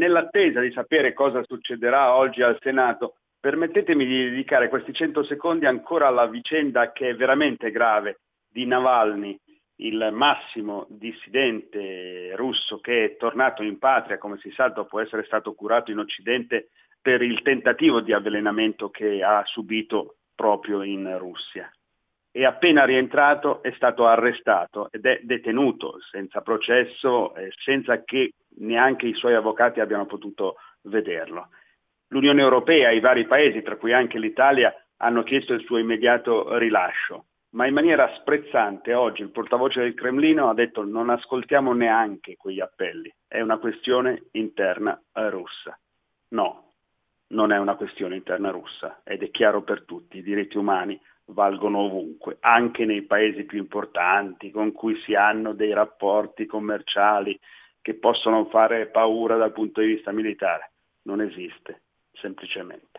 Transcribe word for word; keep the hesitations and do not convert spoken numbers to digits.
nell'attesa di sapere cosa succederà oggi al Senato, permettetemi di dedicare questi cento secondi ancora alla vicenda che è veramente grave di Navalny, il massimo dissidente russo che è tornato in patria, come si sa, dopo essere stato curato in Occidente per il tentativo di avvelenamento che ha subito proprio in Russia. E appena rientrato è stato arrestato ed è detenuto senza processo, eh, senza che neanche i suoi avvocati abbiano potuto vederlo. L'Unione Europea e i vari paesi, tra cui anche l'Italia, hanno chiesto il suo immediato rilascio, ma in maniera sprezzante oggi il portavoce del Cremlino ha detto non ascoltiamo neanche quegli appelli, è una questione interna russa. No, non è una questione interna russa ed è chiaro per tutti, i diritti umani valgono ovunque, anche nei paesi più importanti con cui si hanno dei rapporti commerciali che possono fare paura dal punto di vista militare. Non esiste, semplicemente.